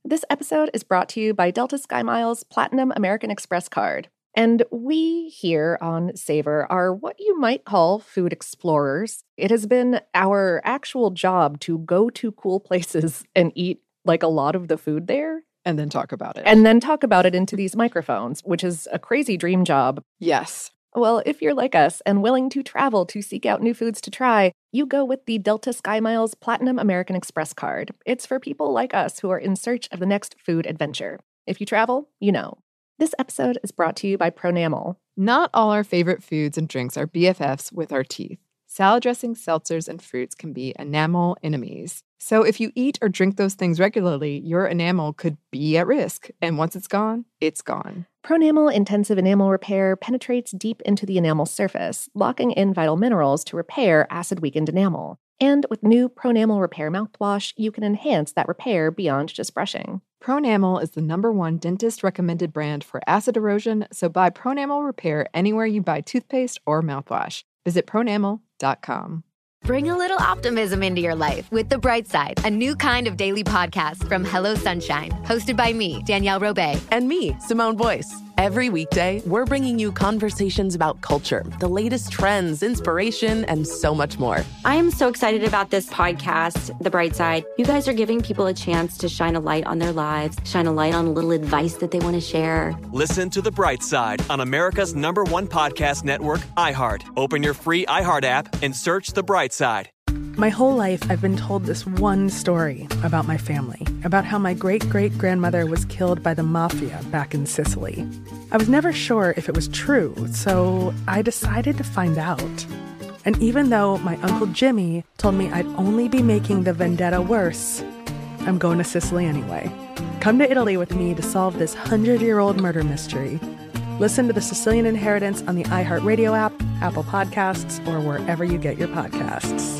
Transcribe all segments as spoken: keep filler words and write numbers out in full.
This episode is brought to you by Delta SkyMiles Platinum American Express card. And we here on Savor are what you might call food explorers. It has been our actual job to go to cool places and eat like a lot of the food there. And then talk about it. And then talk about it into these microphones, which is a crazy dream job. Yes. Well, if you're like us and willing to travel to seek out new foods to try, you go with the Delta SkyMiles Platinum American Express card. It's for people like us who are in search of the next food adventure. If you travel, you know. This episode is brought to you by Pronamel. Not all our favorite foods and drinks are B F Fs with our teeth. Salad dressings, seltzers, and fruits can be enamel enemies. So if you eat or drink those things regularly, your enamel could be at risk. And once it's gone, it's gone. Pronamel Intensive Enamel Repair penetrates deep into the enamel surface, locking in vital minerals to repair acid-weakened enamel. And with new Pronamel Repair mouthwash, you can enhance that repair beyond just brushing. Pronamel is the number one dentist-recommended brand for acid erosion, so buy Pronamel Repair anywhere you buy toothpaste or mouthwash. Visit pronamel dot com. Bring a little optimism into your life with The Bright Side, a new kind of daily podcast from Hello Sunshine, hosted by me, Danielle Robay. And me, Simone Boyce. Every weekday, we're bringing you conversations about culture, the latest trends, inspiration, and so much more. I am so excited about this podcast, The Bright Side. You guys are giving people a chance to shine a light on their lives, shine a light on a little advice that they want to share. Listen to The Bright Side on America's number one podcast network, iHeart. Open your free iHeart app and search The Bright Side. My whole life, I've been told this one story about my family, about how my great-great-grandmother was killed by the mafia back in Sicily. I was never sure if it was true, so I decided to find out. And even though my Uncle Jimmy told me I'd only be making the vendetta worse, I'm going to Sicily anyway. Come to Italy with me to solve this hundred-year-old murder mystery. Listen to The Sicilian Inheritance on the iHeartRadio app, Apple Podcasts, or wherever you get your podcasts.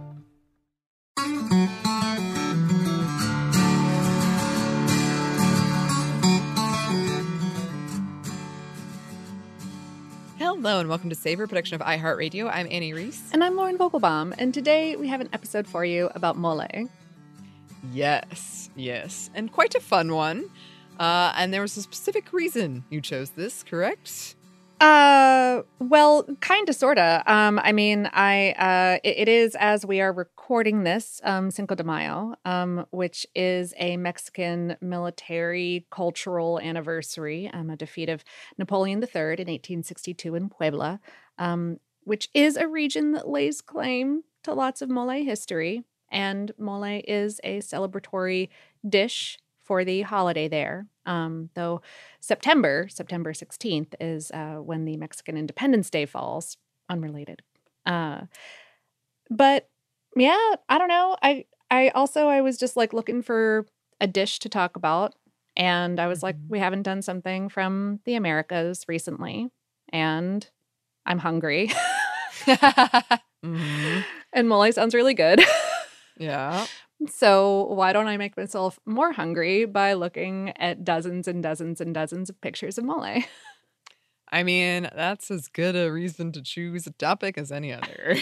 Hello and welcome to Savor, production of iHeartRadio. I'm Annie Reese. And I'm Lauren Vogelbaum, and today we have an episode for you about mole. Yes, yes, and quite a fun one. Uh, and there was a specific reason you chose this, correct? Uh, well, kind of, sort of. Um, I mean, I uh, it, it is, as we are recording this, um, Cinco de Mayo, um, which is a Mexican military cultural anniversary, um, a defeat of Napoleon the Third in eighteen sixty-two in Puebla, um, which is a region that lays claim to lots of mole history. And mole is a celebratory dish for the holiday there. Um, though September, September sixteenth is uh, when the Mexican Independence Day falls. Unrelated. Uh, but yeah, I don't know. I, I also, I was just like looking for a dish to talk about. And I was like, we haven't done something from the Americas recently. And I'm hungry. mm-hmm. And mole sounds really good. Yeah. So why don't I make myself more hungry by looking at dozens and dozens and dozens of pictures of mole? I mean, that's as good a reason to choose a topic as any other.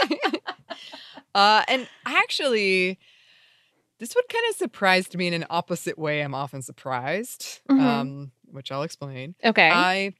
uh, and actually, this one kind of surprised me in an opposite way I'm often surprised, mm-hmm. um, which I'll explain. Okay. I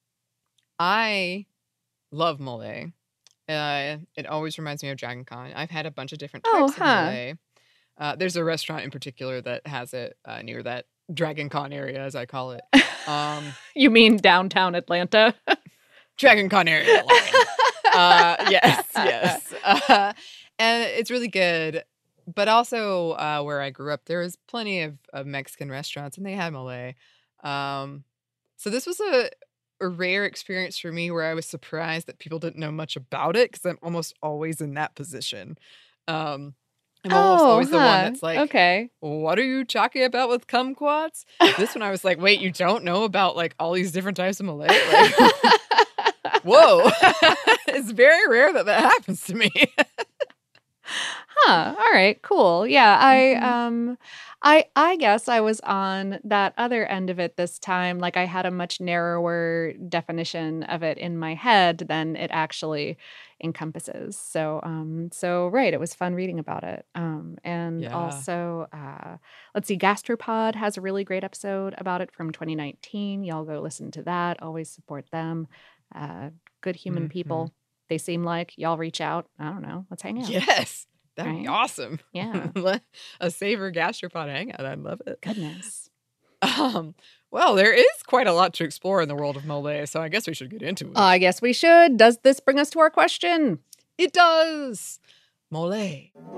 I love mole. Uh, it always reminds me of Dragon Con. I've had a bunch of different types oh, of huh. mole. Uh, there's a restaurant in particular that has it uh, near that Dragon Con area, as I call it. Um, you mean downtown Atlanta? Dragon Con area. uh, yes, yes. Uh, and it's really good. But also uh, where I grew up, there was plenty of, of Mexican restaurants, and they had mole. Um, so this was a, a rare experience for me where I was surprised that people didn't know much about it, because I'm almost always in that position. Um I'm almost oh, always the huh. one that's like, okay. What are you talking about with kumquats? This one I was like, wait, you don't know about like all these different types of mole? Like, whoa. It's very rare that that happens to me. Huh. All right. Cool. Yeah. I um, I I guess I was on that other end of it this time. Like I had a much narrower definition of it in my head than it actually encompasses. So um, so right. It was fun reading about it. Um, and Yeah. also, uh, let's see, Gastropod has a really great episode about it from twenty nineteen. Y'all go listen to that. Always support them. Uh, good human Mhm. people. They seem like y'all reach out. I don't know. Let's hang out. Yes. That'd be Right? awesome. Yeah. A Savor Gastropod hangout. I'd love it. Goodness. Um, well, there is quite a lot to explore in the world of mole, so I guess we should get into it. I guess we should. Does this bring us to our question? It does. Mole.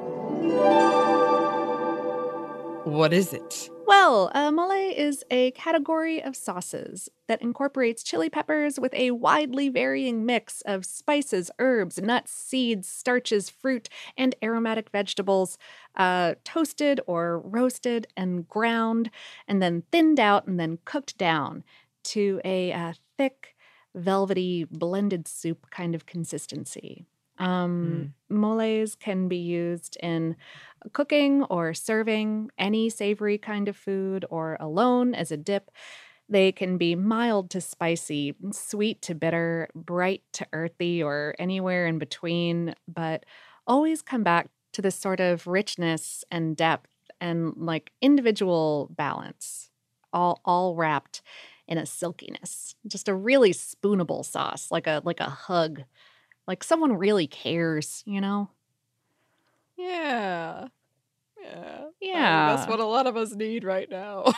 What is it? Well, uh, mole is a category of sauces that incorporates chili peppers with a widely varying mix of spices, herbs, nuts, seeds, starches, fruit, and aromatic vegetables, uh, toasted or roasted and ground, and then thinned out and then cooked down to a uh, thick, velvety, blended soup kind of consistency. Um, Moles can be used in cooking or serving any savory kind of food or alone as a dip. They can be mild to spicy, sweet to bitter, bright to earthy, or anywhere in between, but always come back to this sort of richness and depth and like individual balance, all all wrapped in a silkiness. Just a really spoonable sauce, like a like a hug. Like someone really cares, you know? Yeah. Yeah. I think Yeah. that's what a lot of us need right now.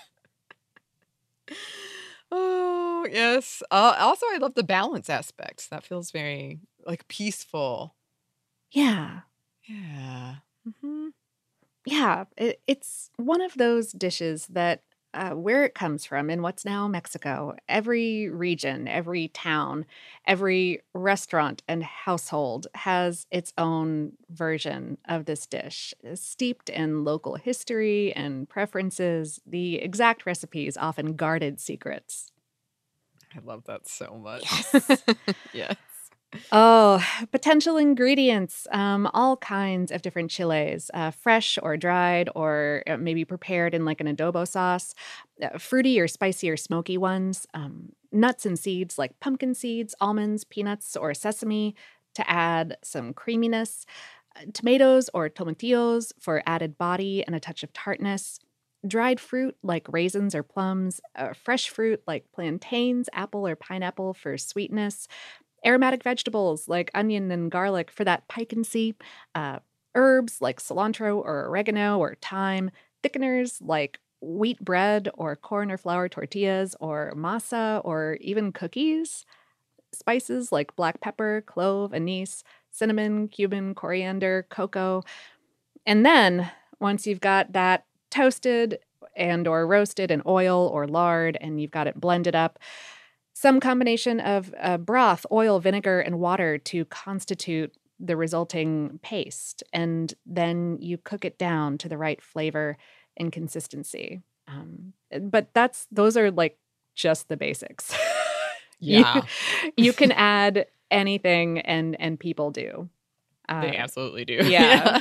Oh, yes. Uh, also, I love the balance aspect. That feels very, like, peaceful. Yeah. Yeah. hmm Yeah. It, it's one of those dishes that uh, where it comes from in what's now Mexico, every region, every town, every restaurant and household has its own version of this dish, steeped in local history and preferences. The exact recipes often guarded secrets. I love that so much. Yes. Yes. Oh, potential ingredients. Um, all kinds of different chiles, uh, fresh or dried, or uh, maybe prepared in like an adobo sauce. Uh, fruity or spicy or smoky ones. Um, nuts and seeds like pumpkin seeds, almonds, peanuts, or sesame to add some creaminess. Uh, tomatoes or tomatillos for added body and a touch of tartness. Dried fruit like raisins or plums. Uh, fresh fruit like plantains, apple, or pineapple for sweetness. Aromatic vegetables like onion and garlic for that piquancy, uh, herbs like cilantro or oregano or thyme, thickeners like wheat bread or corn or flour tortillas or masa or even cookies, spices like black pepper, clove, anise, cinnamon, cumin, coriander, cocoa. And then once you've got that toasted and or roasted in oil or lard and you've got it blended up, some combination of uh, broth, oil, vinegar, and water to constitute the resulting paste. And then you cook it down to the right flavor and consistency. Um, but that's those are like just the basics. Yeah. you, you can add anything and and people do. Uh, They absolutely do. yeah.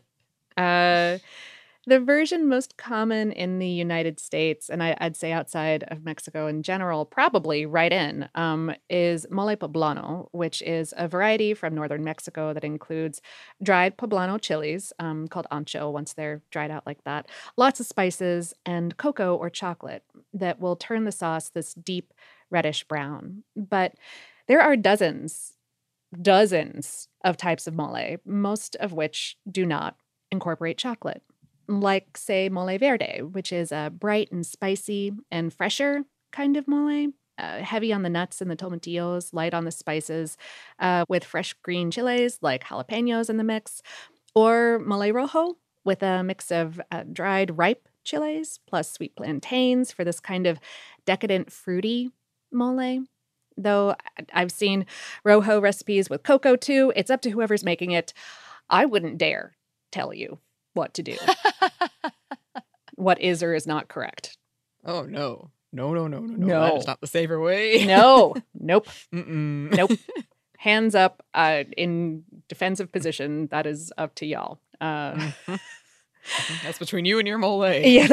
uh, The version most common in the United States, and I, I'd say outside of Mexico in general, probably right in, um, is mole poblano, which is a variety from northern Mexico that includes dried poblano chilies, um, called ancho once they're dried out like that, lots of spices, and cocoa or chocolate that will turn the sauce this deep reddish brown. But there are dozens, dozens of types of mole, most of which do not incorporate chocolate. Like, say, mole verde, which is a bright and spicy and fresher kind of mole, uh, heavy on the nuts and the tomatillos, light on the spices, uh, with fresh green chiles like jalapenos in the mix. Or mole rojo, with a mix of uh, dried ripe chiles plus sweet plantains for this kind of decadent, fruity mole. Though I've seen rojo recipes with cocoa too. It's up to whoever's making it. I wouldn't dare tell you what to do. What is or is not correct. Oh, no. No, no, no, no, no. No. That is not the saver way. No. Nope. Mm-mm. Nope. Hands up uh, in defensive position. That is up to y'all. Uh, Mm-hmm. That's between you and your mole. yeah.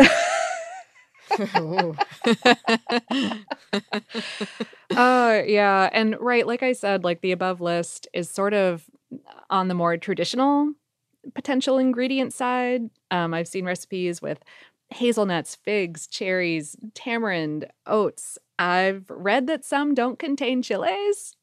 uh, yeah. And right, like I said, like the above list is sort of on the more traditional potential ingredient side. Um, I've seen recipes with hazelnuts, figs, cherries, tamarind, oats. I've read that some don't contain chiles.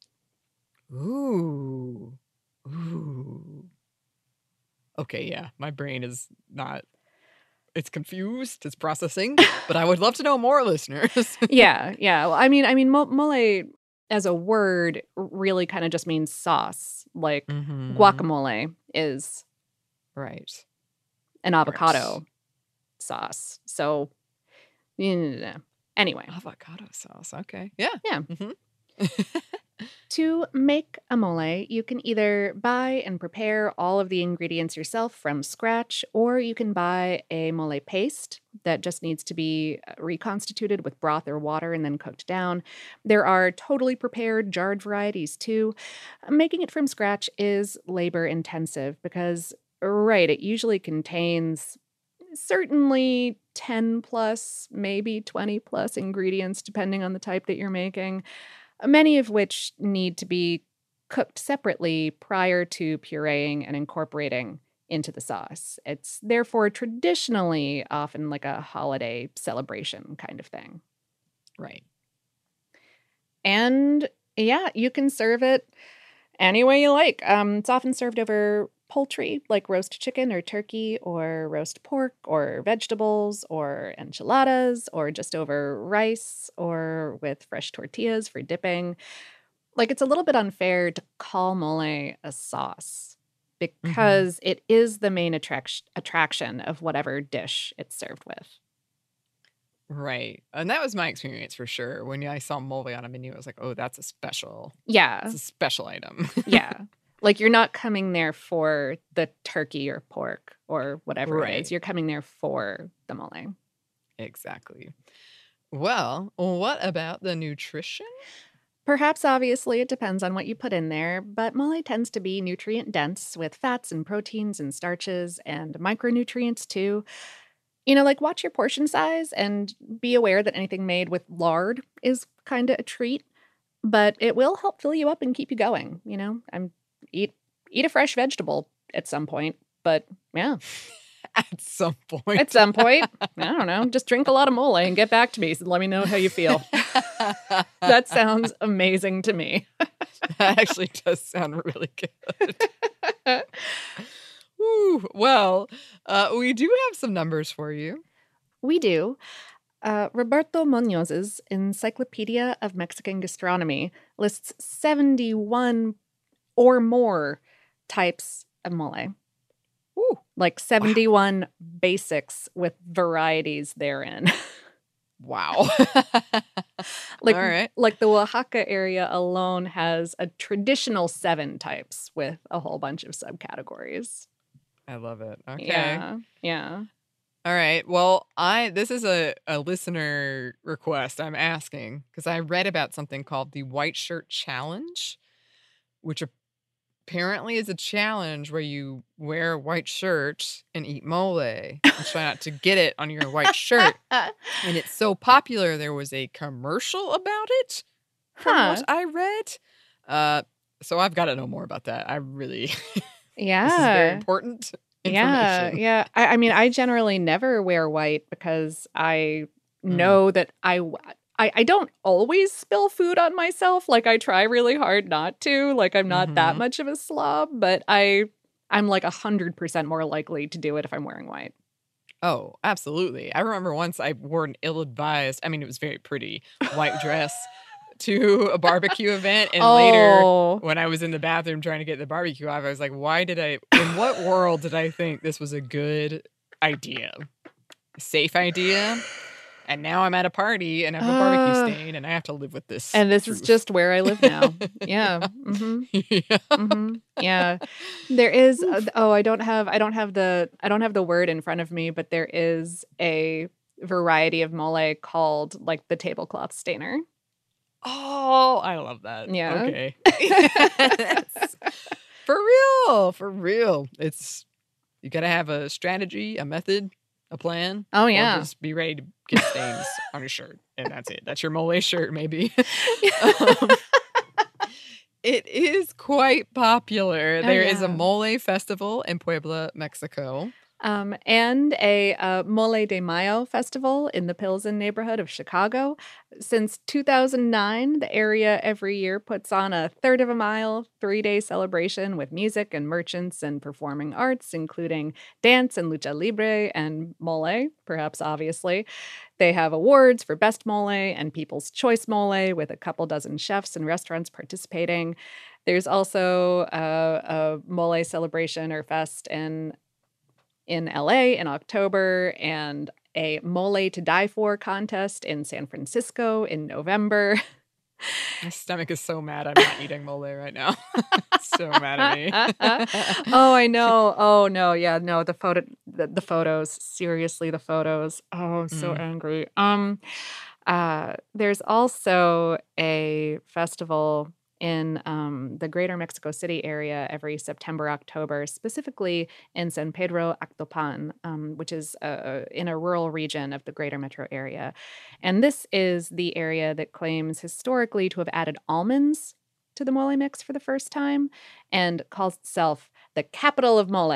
Ooh. Ooh. Okay, yeah. My brain is not, it's confused, it's processing, but I would love to know more, listeners. yeah, yeah. Well, I mean, I mean, mo- mole as a word really kind of just means sauce. Like Mhm. guacamole is Right. an avocado Right. sauce. So, yeah. Anyway, Avocado sauce. Okay. Yeah. yeah. Mhm. To make a mole, you can either buy and prepare all of the ingredients yourself from scratch, or you can buy a mole paste that just needs to be reconstituted with broth or water and then cooked down. There are totally prepared jarred varieties too. Making it from scratch is labor intensive because, right, it usually contains certainly ten plus, maybe twenty plus ingredients, depending on the type that you're making, many of which need to be cooked separately prior to pureeing and incorporating into the sauce. It's therefore traditionally often like a holiday celebration kind of thing. Right. And yeah, you can serve it any way you like. Um, it's often served over poultry, like roast chicken or turkey, or roast pork, or vegetables, or enchiladas, or just over rice, or with fresh tortillas for dipping. Like, it's a little bit unfair to call mole a sauce because mm-hmm. it is the main attract- attraction of whatever dish it's served with. Right. And that was my experience for sure. When I saw mole on a menu, I was like, oh, that's a special. Yeah. It's a special item. Yeah. Like, you're not coming there for the turkey or pork or whatever right. it is. You're coming there for the mole. Exactly. Well, what about the nutrition? Perhaps, obviously, it depends on what you put in there, but mole tends to be nutrient dense with fats and proteins and starches and micronutrients too. You know, like, watch your portion size and be aware that anything made with lard is kind of a treat, but it will help fill you up and keep you going. You know, I'm eat eat a fresh vegetable at some point, but yeah. At some point. At some point. I don't know. Just drink a lot of mole and get back to me. So let me know how you feel. That sounds amazing to me. That actually does sound really good. Woo. Well, uh, we do have some numbers for you. We do. Uh, Roberto Muñoz's Encyclopedia of Mexican Gastronomy lists seventy-one or more types of mole. Ooh. Like seventy-one wow. basics with varieties therein. Wow. like, All right. Like the Oaxaca area alone has a traditional seven types with a whole bunch of subcategories. I love it. Okay. Yeah. Yeah. All right. Well, I this is a, a listener request I'm asking because I read about something called the White Shirt Challenge, which apparently is a challenge where you wear a white shirt and eat mole and try not to get it on your white shirt. And it's so popular, there was a commercial about it from huh. what I read. Uh, so I've got to know more about that. I really... Yeah. This is very important information. Yeah, yeah. I, I mean, I generally never wear white because I know mm. that I, I I don't always spill food on myself. Like, I try really hard not to. Like, I'm not mm-hmm. that much of a slob, but I, I'm like one hundred percent more likely to do it if I'm wearing white. Oh, absolutely. I remember once I wore an ill-advised, I mean, it was very pretty, white dress to a barbecue event, and oh. later when I was in the bathroom trying to get the barbecue off, I was like, why did I, in what world did I think this was a good idea? A safe idea? And now I'm at a party and I have a barbecue uh, stain and I have to live with this. And this truth. is just where I live now. Yeah. Mm-hmm. Yeah. Mm-hmm. Yeah. There is, uh, oh, I don't have, I don't have the, I don't have the word in front of me, but there is a variety of mole called like the tablecloth stainer. Oh, I love that. Yeah. Okay. For real. For real. It's You got to have a strategy, a method, a plan. Oh, yeah. Or just be ready to get stains on your shirt. And that's it. That's your mole shirt, maybe. um, it is quite popular. Oh, There is a yeah. mole festival in Puebla, Mexico. Um, and a uh, Mole de Mayo festival in the Pilsen neighborhood of Chicago. Since two thousand nine, the area every year puts on a third of a mile, three-day celebration with music and merchants and performing arts, including dance and lucha libre and mole, perhaps obviously. They have awards for best mole and People's Choice Mole with a couple dozen chefs and restaurants participating. There's also a, a mole celebration or fest in in L A in October, and a Mole to Die For contest in San Francisco in November. My stomach is so mad I'm not eating mole right now. So mad at me. Oh, I know. Oh, no. Yeah, no, the photo, the, the photos. Seriously, the photos. Oh, I'm so Mm. angry. Um, uh, there's also a festival in um, the greater Mexico City area every September, October, specifically in San Pedro Actopan, um, which is uh, in a rural region of the greater metro area. And this is the area that claims historically to have added almonds to the mole mix for the first time and calls itself the capital of mole.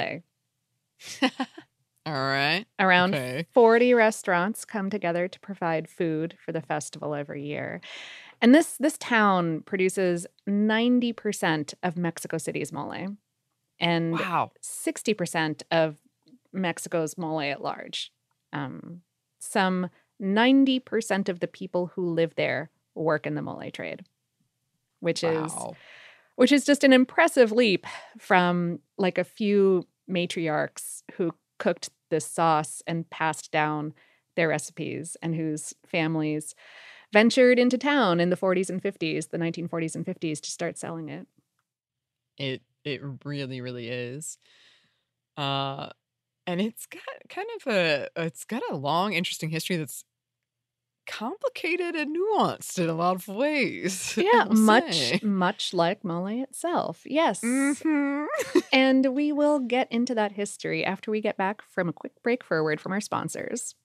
All right. Around Okay. forty restaurants come together to provide food for the festival every year. And this this town produces ninety percent of Mexico City's mole and Wow. sixty percent of Mexico's mole at large. Um, some ninety percent of the people who live there work in the mole trade, which is Wow. which is just an impressive leap from like a few matriarchs who cooked this sauce and passed down their recipes and whose families ventured into town in the forties and fifties, the nineteen forties and fifties, to start selling it. It it really, really is. Uh, and it's got kind of a it's got a long, interesting history that's complicated and nuanced in a lot of ways. I Yeah, will much, say. much like mole itself. Yes. Mhm. And we will get into that history after we get back from a quick break for a word from our sponsors.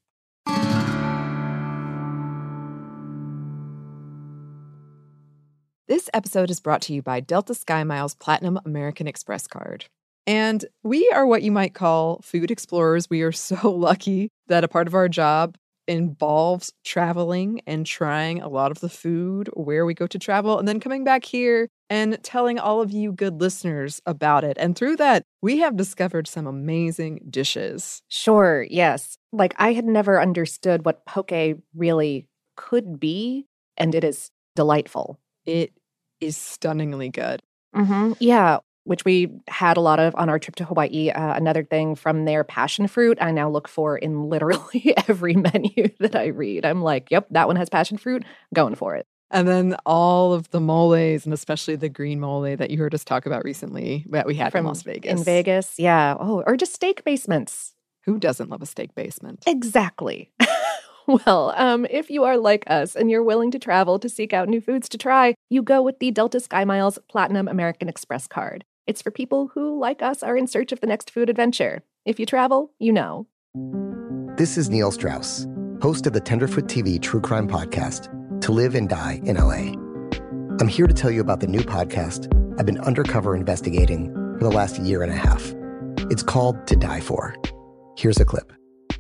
This episode is brought to you by Delta SkyMiles Platinum American Express card. And we are what you might call food explorers. We are so lucky that a part of our job involves traveling and trying a lot of the food where we go to travel and then coming back here and telling all of you good listeners about it. And through that, we have discovered some amazing dishes. Sure, yes. Like I had never understood what poke really could be, and it is delightful. It is stunningly good. Mm-hmm. Yeah, which we had a lot of on our trip to Hawaii. Uh, another thing from their passion fruit, I now look for in literally every menu that I read. I'm like, yep, that one has passion fruit, going for it. And then all of the moles, and especially the green mole that you heard us talk about recently that we had From in Las Vegas. In Vegas, yeah. Oh, or just steak basements. Who doesn't love a steak basement? Exactly. Well, um, if you are like us and you're willing to travel to seek out new foods to try, you go with the Delta SkyMiles Platinum American Express card. It's for people who, like us, are in search of the next food adventure. If you travel, you know. This is Neil Strauss, host of the Tenderfoot T V True Crime Podcast, To Live and Die in L A. I'm here to tell you about the new podcast I've been undercover investigating for the last year and a half. It's called To Die For. Here's a clip.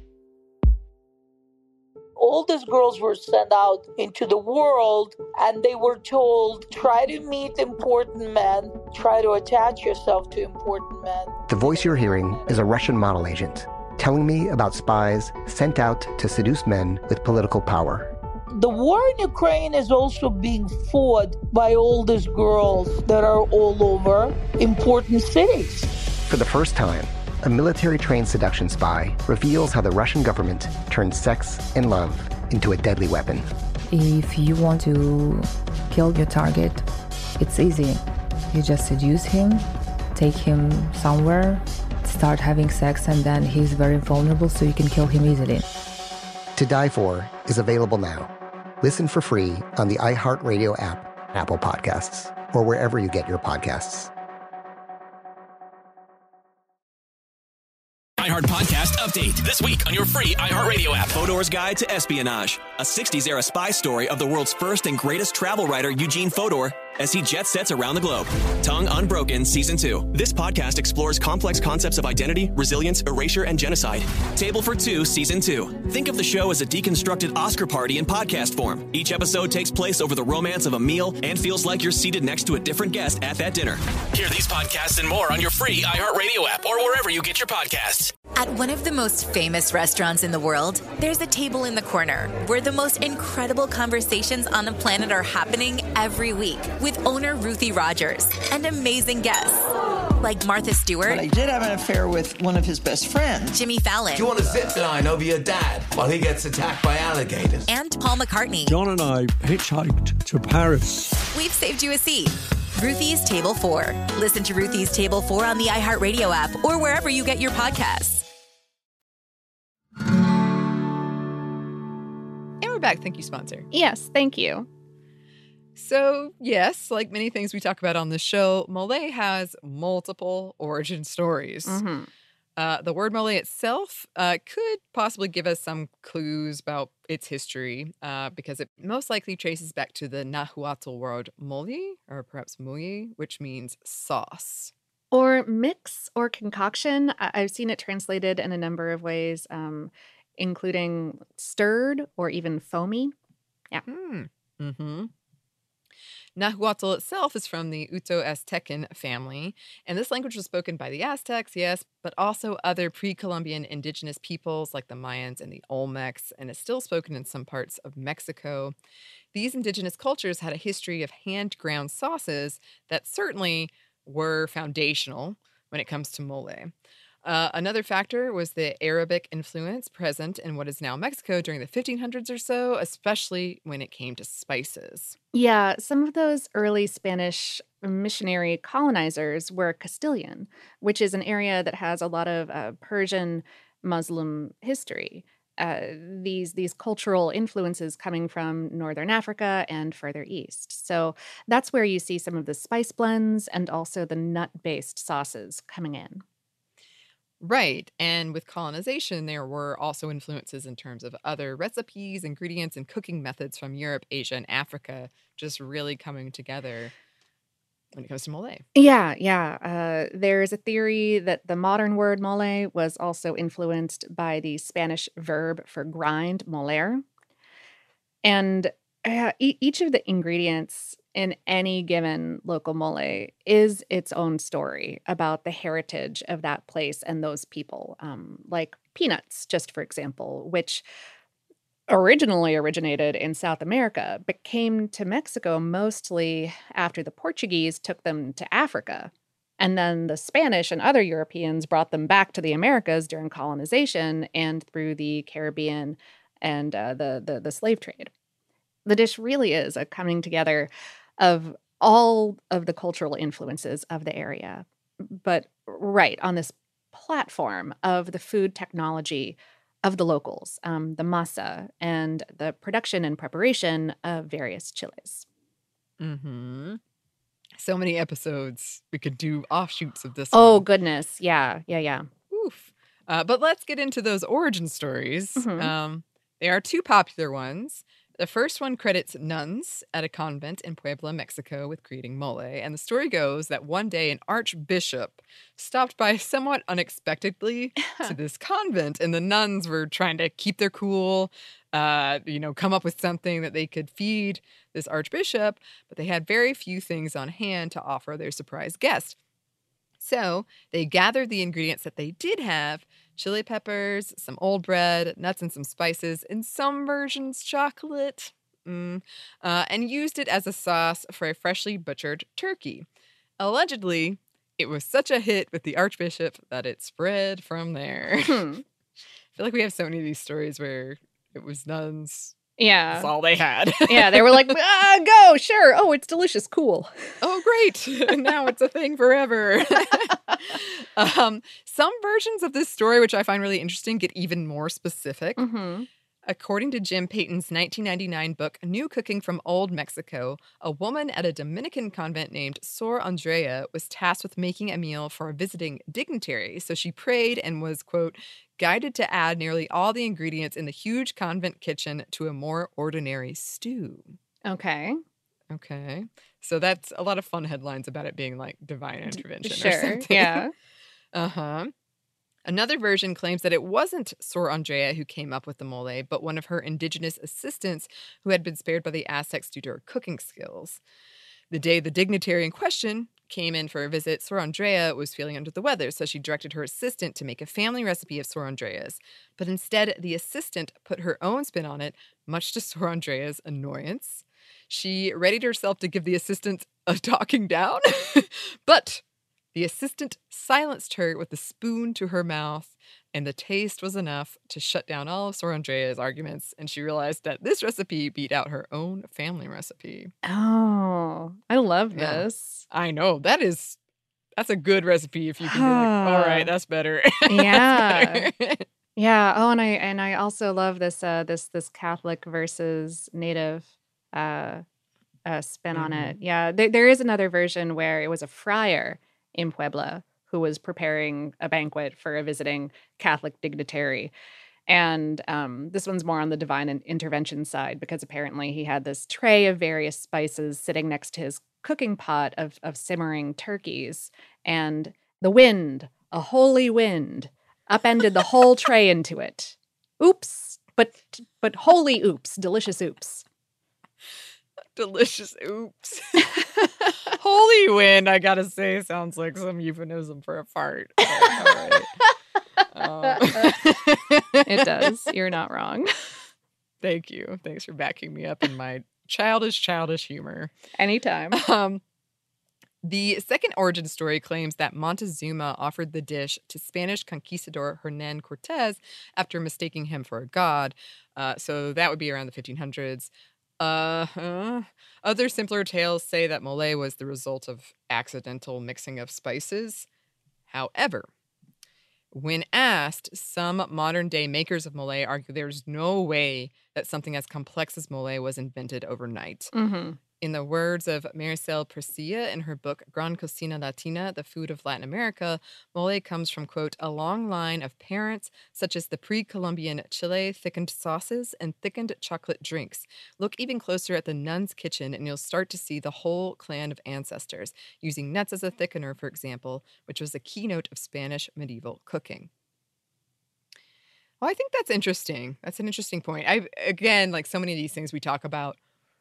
All these girls were sent out into the world and they were told, try to meet important men, try to attach yourself to important men. The voice you're hearing is a Russian model agent telling me about spies sent out to seduce men with political power. The war in Ukraine is also being fought by all these girls that are all over important cities. For the first time, a military-trained seduction spy reveals how the Russian government turned sex and love into a deadly weapon. If you want to kill your target, it's easy. You just seduce him, take him somewhere, start having sex, and then he's very vulnerable, so you can kill him easily. To Die For is available now. Listen for free on the iHeartRadio app, Apple Podcasts, or wherever you get your podcasts. iHeart Podcast update this week on your free iHeartRadio app. Fodor's Guide to Espionage, a sixties-era spy story of the world's first and greatest travel writer, Eugene Fodor, as he jet sets around the globe. Tongue Unbroken Season two. This podcast explores complex concepts of identity, resilience, erasure, and genocide. Table for Two Season two. Think of the show as a deconstructed Oscar party in podcast form. Each episode takes place over the romance of a meal and feels like you're seated next to a different guest at that dinner. Hear these podcasts and more on your free iHeartRadio app or wherever you get your podcasts. At one of the most famous restaurants in the world, there's a table in the corner where the most incredible conversations on the planet are happening every week with owner Ruthie Rogers and amazing guests like Martha Stewart. But I did have an affair with one of his best friends. Jimmy Fallon. Do you want a zip line over your dad while he gets attacked by alligators? And Paul McCartney. John and I hitchhiked to Paris. We've saved you a seat. Ruthie's Table four. Listen to Ruthie's Table four on the iHeartRadio app or wherever you get your podcasts. And we're back. Thank you, sponsor. Yes, thank you. So, yes, like many things we talk about on this show, mole has multiple origin stories. Mm-hmm. Uh, the word mole itself uh, could possibly give us some clues about its history uh, because it most likely traces back to the Nahuatl word mole, or perhaps mole, which means sauce. Or mix or concoction. I- I've seen it translated in a number of ways, um, including stirred or even foamy. Yeah. Hmm. Mm-hmm. Nahuatl itself is from the Uto-Aztecan family, and this language was spoken by the Aztecs, yes, but also other pre-Columbian indigenous peoples like the Mayans and the Olmecs, and is still spoken in some parts of Mexico. These indigenous cultures had a history of hand-ground sauces that certainly were foundational when it comes to mole. Uh, another factor was the Arabic influence present in what is now Mexico during the fifteen hundreds or so, especially when it came to spices. Yeah, some of those early Spanish missionary colonizers were Castilian, which is an area that has a lot of uh, Persian Muslim history. Uh, these these cultural influences coming from Northern Africa and further east. So that's where you see some of the spice blends and also the nut-based sauces coming in. Right. And with colonization, there were also influences in terms of other recipes, ingredients, and cooking methods from Europe, Asia, and Africa just really coming together when it comes to mole. Yeah, yeah. Uh, there's a theory that the modern word mole was also influenced by the Spanish verb for grind, moler. And uh, e- each of the ingredients in any given local mole is its own story about the heritage of that place and those people. Um, like peanuts, just for example, which originally originated in South America, but came to Mexico mostly after the Portuguese took them to Africa. And then the Spanish and other Europeans brought them back to the Americas during colonization and through the Caribbean and uh, the, the the slave trade. The dish really is a coming together of all of the cultural influences of the area, but right on this platform of the food technology of the locals, um, the masa, and the production and preparation of various chiles. Mm-hmm. So many episodes. We could do offshoots of this Oh, one. goodness. Yeah, yeah, yeah. Oof. Uh, but let's get into those origin stories. Mhm. Um, there are two popular ones. The first one credits nuns at a convent in Puebla, Mexico, with creating mole. And the story goes that one day an archbishop stopped by somewhat unexpectedly to this convent, and the nuns were trying to keep their cool, uh, you know, come up with something that they could feed this archbishop, but they had very few things on hand to offer their surprise guest. So they gathered the ingredients that they did have: chili peppers, some old bread, nuts and some spices, in some versions chocolate, mm, uh, and used it as a sauce for a freshly butchered turkey. Allegedly, it was such a hit with the archbishop that it spread from there. Hmm. I feel like we have so many of these stories where it was nuns. Yeah. That's all they had. Yeah, they were like, ah, go, sure. Oh, it's delicious. Cool. Oh, great. Now it's a thing forever. um, some versions of this story, which I find really interesting, get even more specific. Mm-hmm. According to Jim Payton's nineteen ninety-nine book, New Cooking from Old Mexico, a woman at a Dominican convent named Sor Andrea was tasked with making a meal for a visiting dignitary. So she prayed and was, quote, guided to add nearly all the ingredients in the huge convent kitchen to a more ordinary stew. Okay. Okay. So that's a lot of fun headlines about it being like divine intervention. Sure. Or something. Yeah. Uh-huh. Another version claims that it wasn't Sor Andrea who came up with the mole, but one of her indigenous assistants who had been spared by the Aztecs due to her cooking skills. The day the dignitary in question came in for a visit, Sor Andrea was feeling under the weather, so she directed her assistant to make a family recipe of Sor Andrea's. But instead, the assistant put her own spin on it, much to Sor Andrea's annoyance. She readied herself to give the assistant a talking down, but the assistant silenced her with a spoon to her mouth, and the taste was enough to shut down all of Sor Andrea's arguments, and she realized that this recipe beat out her own family recipe. Oh, I love Yeah. this. I know. That is, that's a good recipe if you can be like, all right, that's better. That's Yeah. better. Yeah. Oh, and I and I also love this uh this this Catholic versus Native uh, uh spin on it. Yeah. There, there is another version where it was a friar in Puebla who was preparing a banquet for a visiting Catholic dignitary. And um, this one's more on the divine in- intervention side, because apparently he had this tray of various spices sitting next to his cooking pot of, of simmering turkeys. And the wind, a holy wind, upended the whole tray into it. Oops. But, but holy oops. Delicious oops. Delicious oops. Holy wind, I gotta say, sounds like some euphemism for a fart. But, all right. Um, It does. You're not wrong. Thank you. Thanks for backing me up in my childish, childish humor. Anytime. Um, the second origin story claims that Montezuma offered the dish to Spanish conquistador Hernan Cortez after mistaking him for a god. Uh, so that would be around the fifteen hundreds. Uh-huh. Other simpler tales say that mole was the result of accidental mixing of spices. However, when asked, some modern-day makers of mole argue there's no way that something as complex as mole was invented overnight. Mm-hmm. In the words of Maricel Presilla in her book Gran Cocina Latina, The Food of Latin America, mole comes from, quote, a long line of parents such as the pre-Columbian Chile thickened sauces and thickened chocolate drinks. Look even closer at the nun's kitchen and you'll start to see the whole clan of ancestors, using nuts as a thickener, for example, which was a keynote of Spanish medieval cooking. Well, I think that's interesting. That's an interesting point. I again, like so many of these things we talk about,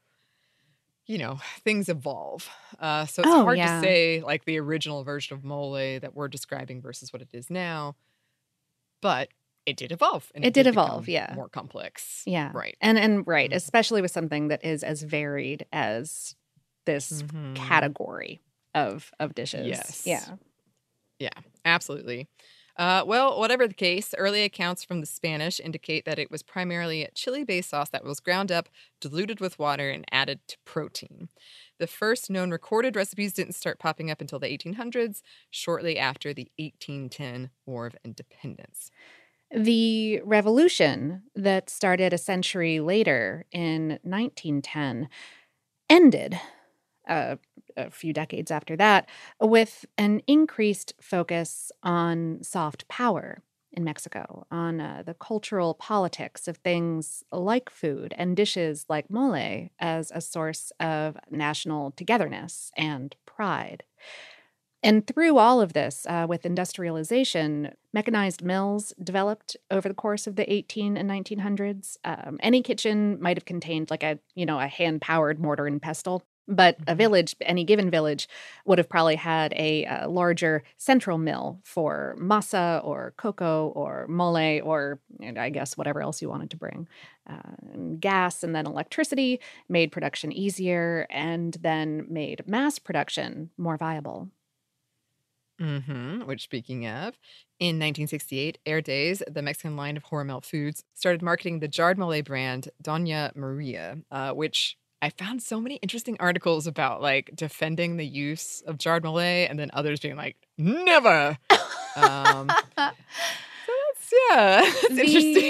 you know, things evolve. Uh, so it's Oh, hard yeah. to say like the original version of mole that we're describing versus what it is now. But it did evolve. And It did become evolve, yeah. More complex. Yeah. Right. And and right, especially with something that is as varied as this Mhm. category of of dishes. Yes. Yeah. Yeah, absolutely. Uh, well, whatever the case, early accounts from the Spanish indicate that it was primarily a chili-based sauce that was ground up, diluted with water, and added to protein. The first known recorded recipes didn't start popping up until the eighteen hundreds, shortly after the eighteen ten War of Independence. The revolution that started a century later in nineteen ten ended uh, a few decades after that with an increased focus on soft power in Mexico, on uh, the cultural politics of things like food and dishes like mole as a source of national togetherness and pride. And through all of this, uh, with industrialization, mechanized mills developed over the course of the eighteen and nineteen hundreds. Um, any kitchen might have contained like a, you know, a hand-powered mortar and pestle, but a village, any given village, would have probably had a, uh larger central mill for masa or cocoa or mole or, and I guess, whatever else you wanted to bring. Uh, and gas and then electricity made production easier and then made mass production more viable. Mm-hmm. Which, speaking of, in nineteen sixty-eight, Herdez, the Mexican line of Hormel Foods, started marketing the jarred mole brand Doña Maria, uh, which I found so many interesting articles about, like, defending the use of jarred mole and then others being like, never! um, so that's, yeah, that's The- interesting.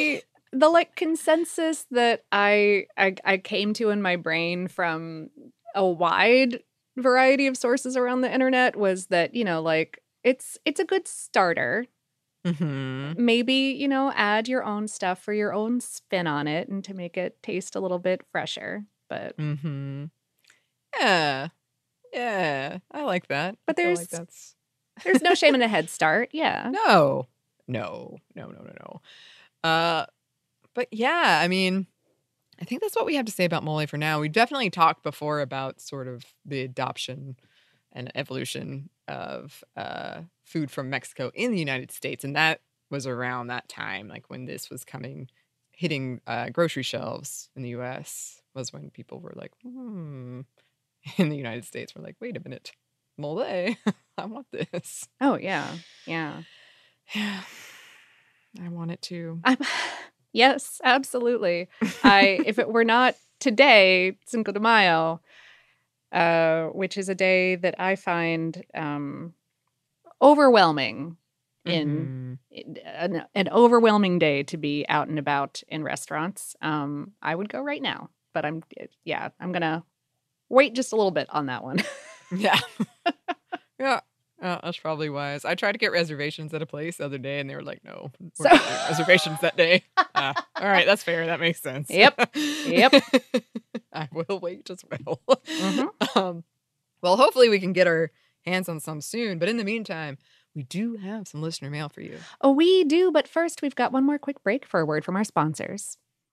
the like consensus that I, I I came to in my brain from a wide variety of sources around the internet was that, you know, like it's it's a good starter. Mm-hmm. Maybe, you know, add your own stuff for your own spin on it and to make it taste a little bit fresher. But mm-hmm. yeah, yeah, I like that. But I feel there's like that's there's no shame in a head start. Yeah. No, no, no, no, no, no. Uh, but yeah, I mean, I think that's what we have to say about mole for now. We definitely talked before about sort of the adoption and evolution of uh, food from Mexico in the United States. And that was around that time, like when this was coming, hitting uh, grocery shelves in the U S was when people were like, hmm, in the United States, we're like, wait a minute, mole, I want this. Oh, yeah. Yeah. Yeah. I want it too. I'm, yes, absolutely. I if it were not today, Cinco de Mayo, uh, which is a day that I find um, overwhelming in, mm-hmm. in an, an overwhelming day to be out and about in restaurants. Um, I would go right now, but I'm yeah, I'm gonna wait just a little bit on that one. yeah, yeah. Oh, that's probably wise. I tried to get reservations at a place the other day, and they were like, "No, we're So- not doing reservations that day." Ah, all right, that's fair. That makes sense. Yep. Yep. I will wait as well. Mm-hmm. Um, well, hopefully we can get our hands on some soon. But in the meantime, we do have some listener mail for you. Oh, we do. But first, we've got one more quick break for a word from our sponsors.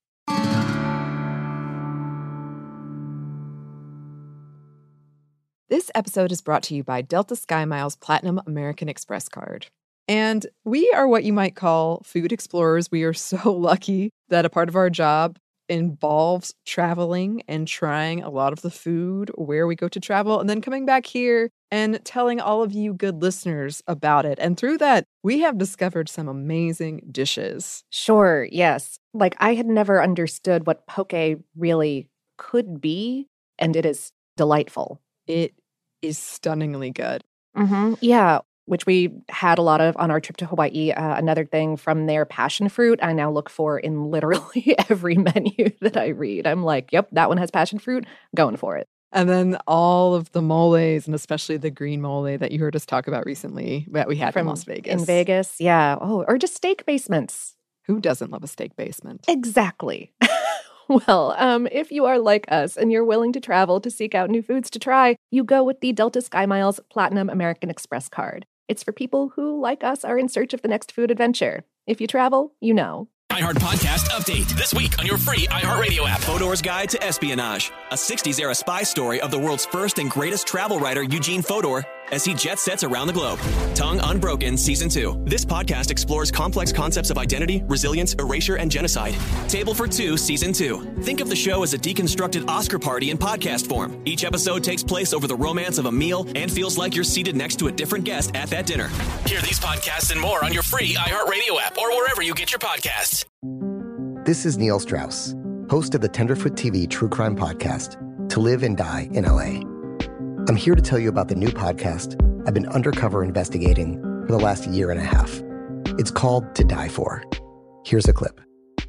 This episode is brought to you by Delta SkyMiles Platinum American Express card. And we are what you might call food explorers. We are so lucky that a part of our job involves traveling and trying a lot of the food where we go to travel and then coming back here and telling all of you good listeners about it. And through that, we have discovered some amazing dishes. Sure, yes. Like I had never understood what poke really could be, and it is delightful. It is stunningly good. Mm-hmm. Yeah, which we had a lot of on our trip to Hawaii. Uh, another thing from their passion fruit, I now look for in literally every menu that I read. I'm like, yep, that one has passion fruit, going for it. And then all of the moles, and especially the green mole that you heard us talk about recently that we had From in Las Vegas. In Vegas, yeah. Oh, or just steak basements. Who doesn't love a steak basement? Exactly. Well, um, if you are like us and you're willing to travel to seek out new foods to try, you go with the Delta SkyMiles Platinum American Express card. It's for people who, like us, are in search of the next food adventure. If you travel, you know. iHeart Podcast Update. This week on your free iHeartRadio app. Fodor's Guide to Espionage, a sixties-era spy story of the world's first and greatest travel writer, Eugene Fodor, as he jet sets around the globe. Tongue Unbroken Season two. This podcast explores complex concepts of identity, resilience, erasure, and genocide. Table for Two Season two. Think of the show as a deconstructed Oscar party in podcast form. Each episode takes place over the romance of a meal and feels like you're seated next to a different guest at that dinner. Hear these podcasts and more on your free iHeartRadio app or wherever you get your podcasts. This is Neil Strauss, host of the Tenderfoot T V True Crime Podcast, To Live and Die in L A. I'm here to tell you about the new podcast I've been undercover investigating for the last year and a half. It's called To Die For. Here's a clip.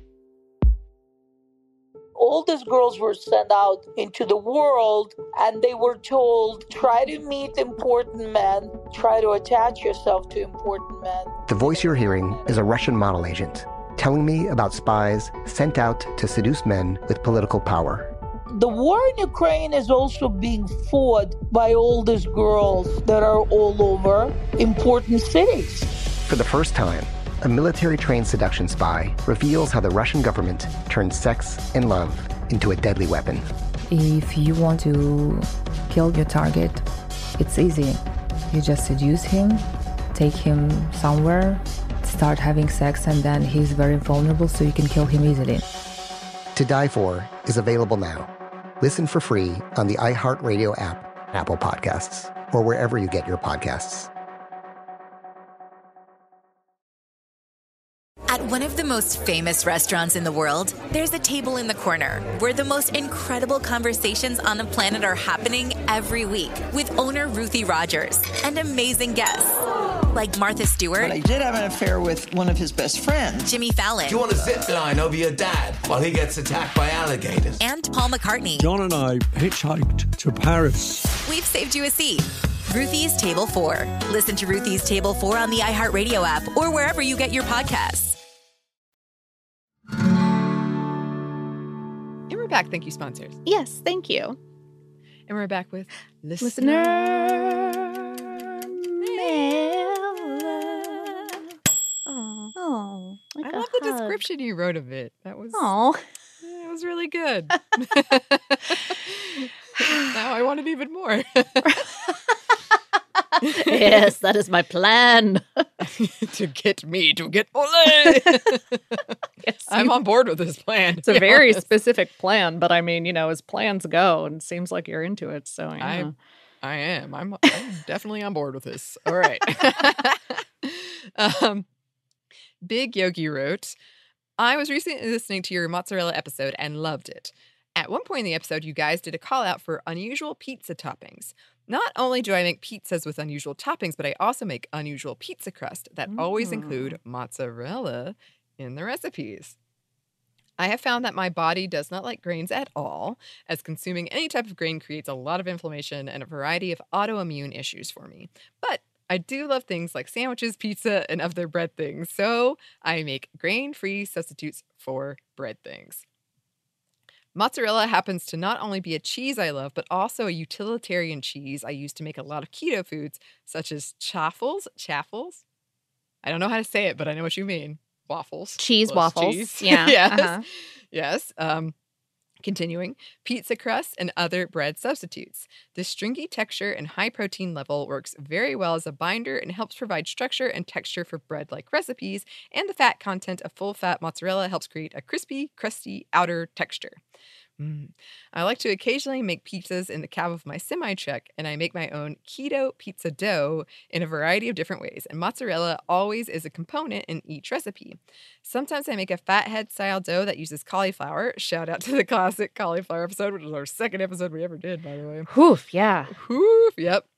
All these girls were sent out into the world and they were told, try to meet important men, try to attach yourself to important men. The voice you're hearing is a Russian model agent telling me about spies sent out to seduce men with political power. The war in Ukraine is also being fought by all these girls that are all over important cities. For the first time, a military-trained seduction spy reveals how the Russian government turned sex and love into a deadly weapon. If you want to kill your target, it's easy. You just seduce him, take him somewhere, start having sex, and then he's very vulnerable, so you can kill him easily. To Die For is available now. Listen for free on the iHeartRadio app, Apple Podcasts, or wherever you get your podcasts. At one of the most famous restaurants in the world, there's a table in the corner where the most incredible conversations on the planet are happening every week with owner Ruthie Rogers and amazing guests. Like Martha Stewart. But I did have an affair with one of his best friends. Jimmy Fallon. Do you want a zip line over your dad while he gets attacked by alligators? And Paul McCartney. John and I hitchhiked to Paris. We've saved you a seat. Ruthie's Table four. Listen to Ruthie's Table four on the iHeartRadio app or wherever you get your podcasts. And we're back. Thank you, sponsors. Yes, thank you. And we're back with Listener Mail. Oh, oh I love the description you wrote of it. That was oh, it was really good. Now I want it even more. Yes, that is my plan. To get me to get Ole. Yes, I'm on board with this plan. It's a very specific plan, but I mean, you know, as plans go, and it seems like you're into it. So you I, know. I am. I'm, I'm definitely on board with this. All right. um, Big Yogi wrote, I was recently listening to your mozzarella episode and loved it. At one point in the episode, you guys did a call out for unusual pizza toppings. Not only do I make pizzas with unusual toppings, but I also make unusual pizza crust that mm. always include mozzarella in the recipes. I have found that my body does not like grains at all, as consuming any type of grain creates a lot of inflammation and a variety of autoimmune issues for me. But I do love things like sandwiches, pizza, and other bread things, so I make grain-free substitutes for bread things. Mozzarella happens to not only be a cheese I love, but also a utilitarian cheese I use to make a lot of keto foods, such as chaffles. Chaffles? I don't know how to say it, but I know what you mean. Waffles. Cheese Plus waffles. Cheese. Yeah. Yes. Uh-huh. Yes. Um, continuing, pizza crust and other bread substitutes. The stringy texture and high protein level works very well as a binder and helps provide structure and texture for bread-like recipes, and the fat content of full-fat mozzarella helps create a crispy, crusty outer texture. Mm. I like to occasionally make pizzas in the cab of my semi-truck, and I make my own keto pizza dough in a variety of different ways, and mozzarella always is a component in each recipe. Sometimes I make a fathead-style dough that uses cauliflower. Shout out to the classic cauliflower episode, which was our second episode we ever did, by the way. Whoof, yeah. Whoof, yep.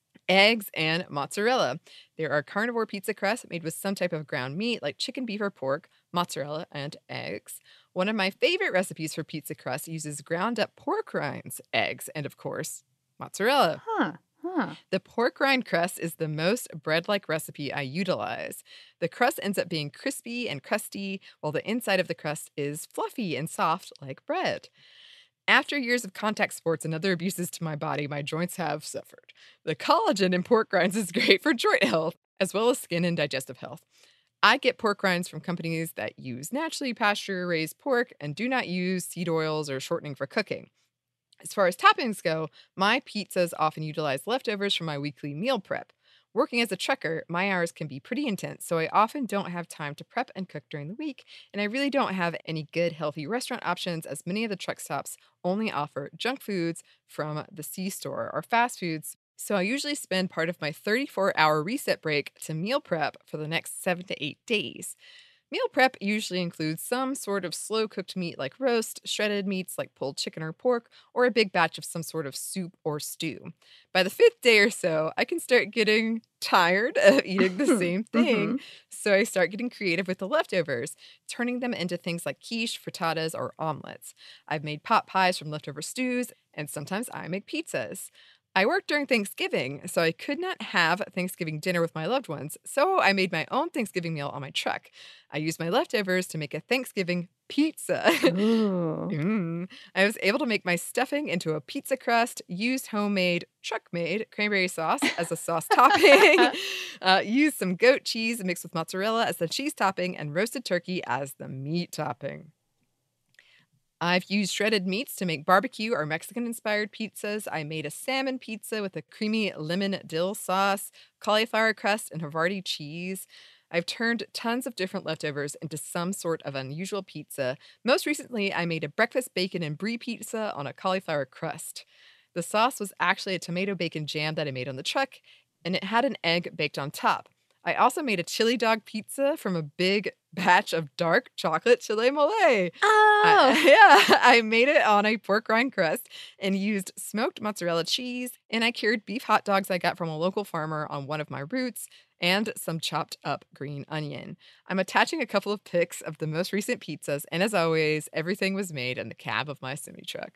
Eggs and mozzarella. There are carnivore pizza crusts made with some type of ground meat like chicken, beef, or pork, mozzarella, and eggs. One of my favorite recipes for pizza crust uses ground up pork rinds, eggs, and of course, mozzarella. Huh. Huh. The pork rind crust is the most bread-like recipe I utilize. The crust ends up being crispy and crusty, while the inside of the crust is fluffy and soft like bread. After years of contact sports and other abuses to my body, my joints have suffered. The collagen in pork rinds is great for joint health, as well as skin and digestive health. I get pork rinds from companies that use naturally pasture-raised pork and do not use seed oils or shortening for cooking. As far as toppings go, my pizzas often utilize leftovers from my weekly meal prep. Working as a trucker, my hours can be pretty intense, so I often don't have time to prep and cook during the week, and I really don't have any good, healthy restaurant options, as many of the truck stops only offer junk foods from the C-store or fast foods. So I usually spend part of my thirty-four hour reset break to meal prep for the next seven to eight days. Meal prep usually includes some sort of slow-cooked meat like roast, shredded meats like pulled chicken or pork, or a big batch of some sort of soup or stew. By the fifth day or so, I can start getting tired of eating the same thing, mm-hmm. so I start getting creative with the leftovers, turning them into things like quiche, frittatas, or omelets. I've made pot pies from leftover stews, and sometimes I make pizzas. I worked during Thanksgiving, so I could not have Thanksgiving dinner with my loved ones, so I made my own Thanksgiving meal on my truck. I used my leftovers to make a Thanksgiving pizza. mm. I was able to make my stuffing into a pizza crust, used homemade, truck-made cranberry sauce as a sauce topping, uh, used some goat cheese mixed with mozzarella as the cheese topping, and roasted turkey as the meat topping. I've used shredded meats to make barbecue or Mexican-inspired pizzas. I made a salmon pizza with a creamy lemon dill sauce, cauliflower crust, and Havarti cheese. I've turned tons of different leftovers into some sort of unusual pizza. Most recently, I made a breakfast bacon and brie pizza on a cauliflower crust. The sauce was actually a tomato bacon jam that I made on the truck, and it had an egg baked on top. I also made a chili dog pizza from a big batch of dark chocolate chile mole. Oh! I, yeah, I made it on a pork rind crust and used smoked mozzarella cheese, and I cured beef hot dogs I got from a local farmer on one of my routes, and some chopped up green onion. I'm attaching a couple of pics of the most recent pizzas, and as always, everything was made in the cab of my semi-truck.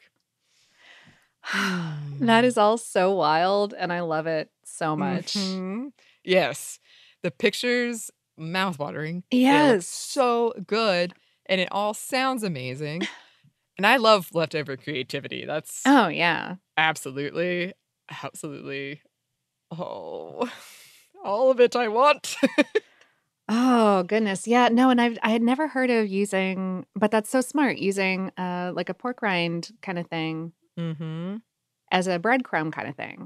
That is all so wild, and I love it so much. Mm-hmm. Yes. The pictures, mouth-watering. Yes. So good, and it all sounds amazing. And I love leftover creativity. That's Oh, yeah. absolutely, absolutely, oh, all of it I want. Oh, goodness. Yeah, no, and I've I had never heard of using, but that's so smart, using uh like a pork rind kind of thing Mm-hmm. as a breadcrumb kind of thing.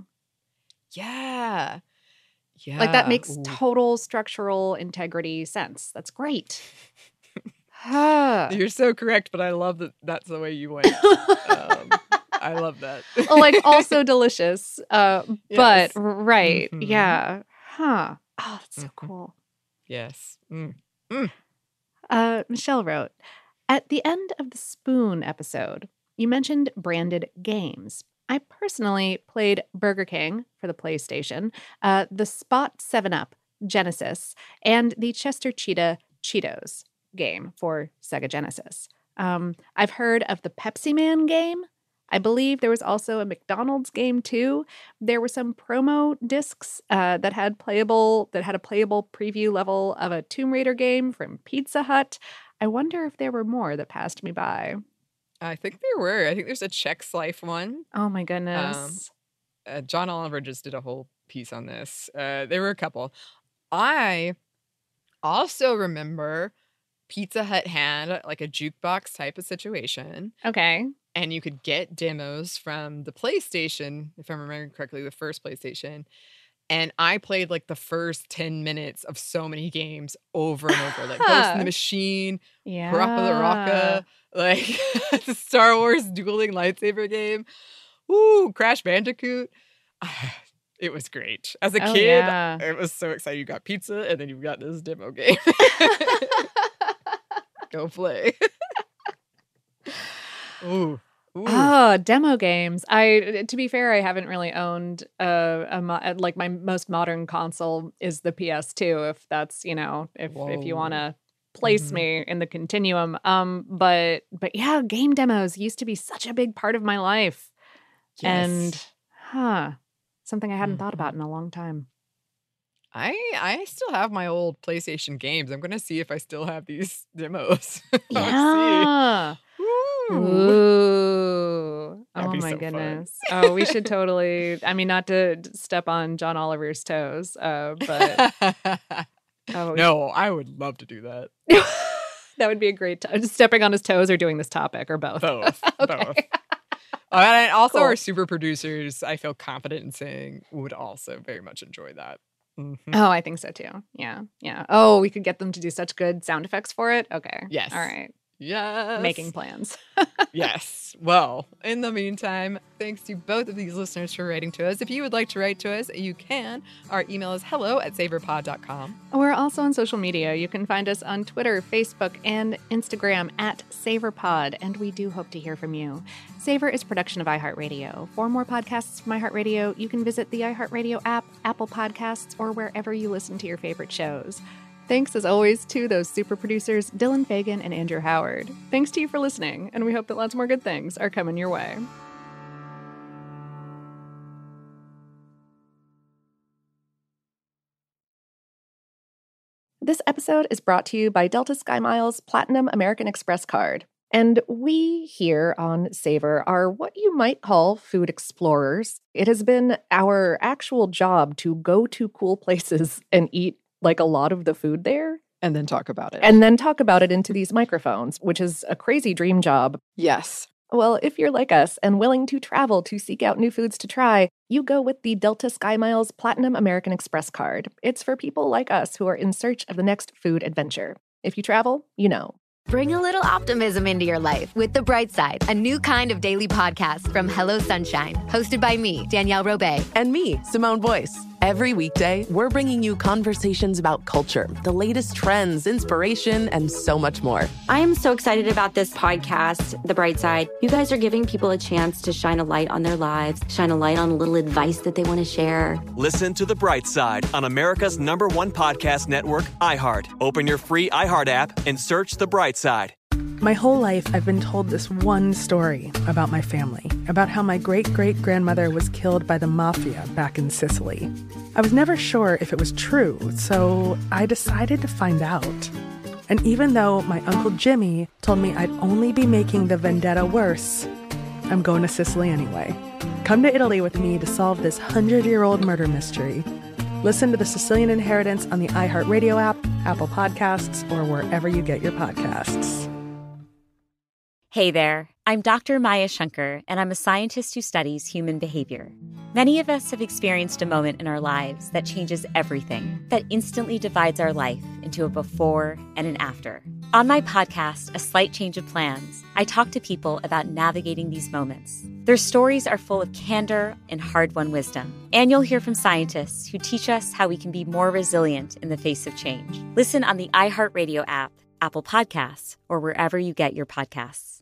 Yeah. Yeah. Like that makes Ooh. total structural integrity sense. That's great. Ah. You're so correct, but I love that that's the way you went. um, I love that. Like also delicious. Uh but Yes. right. Mhm. Yeah. Huh. Oh, that's so Mhm. cool. Yes. Mm. Mm. Uh Michelle wrote, at the end of the Spoon episode, you mentioned branded games. I personally played Burger King for the PlayStation, uh, the Spot seven up Genesis, and the Chester Cheetah Cheetos game for Sega Genesis. Um, I've heard of the Pepsi Man game. I believe there was also a McDonald's game too. There were some promo discs uh, that had playable that had a playable preview level of a Tomb Raider game from Pizza Hut. I wonder if there were more that passed me by. I think there were. I think there's a Chex Life one. Oh my goodness. Um, uh, John Oliver just did a whole piece on this. Uh, there were a couple. I also remember Pizza Hut had like a jukebox type of situation. Okay. And you could get demos from the PlayStation, if I'm remembering correctly, the first PlayStation. And I played like the first ten minutes of so many games over and over. Like Ghost in the Machine, Yeah. Parappa the Rocka, like the Star Wars dueling lightsaber game. Ooh, Crash Bandicoot. It was great. As a Oh, kid, yeah. it was so exciting. You got pizza and then you got this demo game. Go play. Ooh. Ooh. Oh, demo games. I, to be fair, I haven't really owned uh, a mo- like my most modern console is the P S two. If that's you know, if if you Whoa. want to place Mhm. me in the continuum. Um, but but yeah, game demos used to be such a big part of my life, and Yes. huh, something I hadn't thought Mhm. about in a long time. I I still have my old PlayStation games. I'm gonna see if I still have these demos. I'll Yeah. see. Ooh. Ooh. That'd Oh be my so fun. goodness. Oh, we should totally, I mean, not to d- step on John Oliver's toes, uh, but oh, we- No, I would love to do that. that would be a great time. Stepping on his toes or doing this topic or both. Both. Okay. Both. Uh, and also, Cool. our super producers, I feel confident in saying, would also very much enjoy that. Mhm. Oh, I think so too. Yeah. Yeah. Oh, we could get them to do such good sound effects for it. Okay. Yes. All right. Yes. Making plans. Yes. Well, in the meantime, thanks to both of these listeners for writing to us. If you would like to write to us, you can. Our email is hello at saverpod dot com. We're also on social media. You can find us on Twitter, Facebook, and Instagram at SaverPod, and we do hope to hear from you. Savor is a production of iHeartRadio. For more podcasts from iHeartRadio, you can visit the iHeartRadio app, Apple Podcasts, or wherever you listen to your favorite shows. Thanks, as always, to those super producers, Dylan Fagan and Andrew Howard. Thanks to you for listening, and we hope that lots more good things are coming your way. This episode is brought to you by Delta SkyMiles Platinum American Express card. And we here on Savor are what you might call food explorers. It has been our actual job to go to cool places and eat like a lot of the food there. And then talk about it. And then talk about it into these microphones, which is a crazy dream job. Yes. Well, if you're like us and willing to travel to seek out new foods to try, you go with the Delta SkyMiles Platinum American Express card. It's for people like us who are in search of the next food adventure. If you travel, you know. Bring a little optimism into your life with The Bright Side, a new kind of daily podcast from Hello Sunshine, hosted by me, Danielle Robay. And me, Simone Boyce. Every weekday, we're bringing you conversations about culture, the latest trends, inspiration, and so much more. I am so excited about this podcast, The Bright Side. You guys are giving people a chance to shine a light on their lives, shine a light on a little advice that they want to share. Listen to The Bright Side on America's number one podcast network, iHeart. Open your free iHeart app and search The Bright Side. My whole life, I've been told this one story about my family, about how my great-great-grandmother was killed by the mafia back in Sicily. I was never sure if it was true, so I decided to find out. And even though my Uncle Jimmy told me I'd only be making the vendetta worse, I'm going to Sicily anyway. Come to Italy with me to solve this hundred-year-old murder mystery. Listen to The Sicilian Inheritance on the iHeartRadio app, Apple Podcasts, or wherever you get your podcasts. Hey there, I'm Doctor Maya Shankar, and I'm a scientist who studies human behavior. Many of us have experienced a moment in our lives that changes everything, that instantly divides our life into a before and an after. On my podcast, A Slight Change of Plans, I talk to people about navigating these moments. Their stories are full of candor and hard-won wisdom. And you'll hear from scientists who teach us how we can be more resilient in the face of change. Listen on the iHeartRadio app, Apple Podcasts, or wherever you get your podcasts.